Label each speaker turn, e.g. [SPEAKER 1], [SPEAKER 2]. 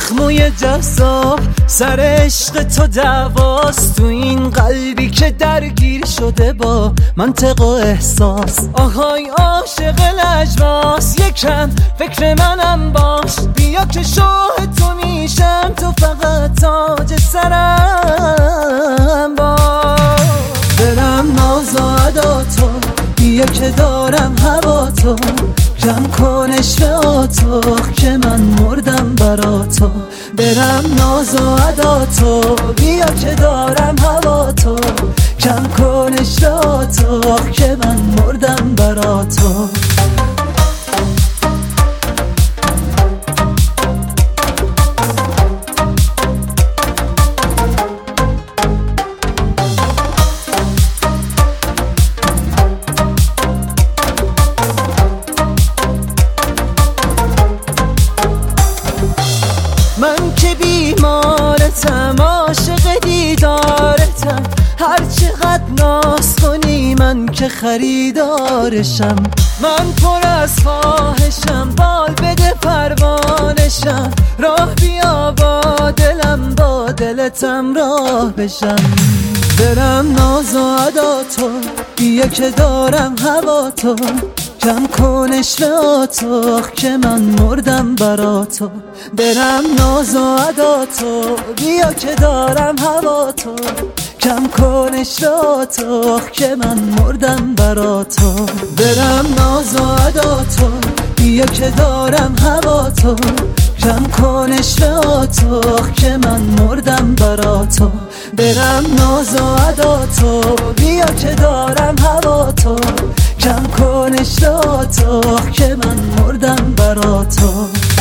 [SPEAKER 1] زخموی جذاب سر عشق تو دعواست، تو این قلبی که درگیر شده با منطق و احساس. آهای عاشق لجباس، یکم فکر منم باش، بیا که شاه تو میشم، تو فقط تاج سرم باش. دلم ناز و ادا تو، بیا که دارم هوا تو، کم کن عشق تو که من مردم برا تو. برم ناز و ادا تو، بیا که دارم هوا تو، کم کن عشق تو که من مردم برا تو. من که بیمارتم، عاشق دیدارتم، هر چقدر ناز کنی من که خریدارشم. من پر از خواهشم، بال بده پروانشم، راه بیا با دلم، با دلتم راه بشم. برم ناز و ادا تو، بیا که دارم هوا تو، کم کن عشق تو که من مردم برا تو. برم ناز و ادا تو، بیا که دارم هوا تو، کم کن عشق تو که من مردم برا تو. برم ناز و ادا تو، بیا که دارم هوا تو، کم کن عشق تو که من مردم برا تو. برم ناز و ادا تو، بیا که دارم هوا تو، کم کن عشق تو که من مردم برا تو.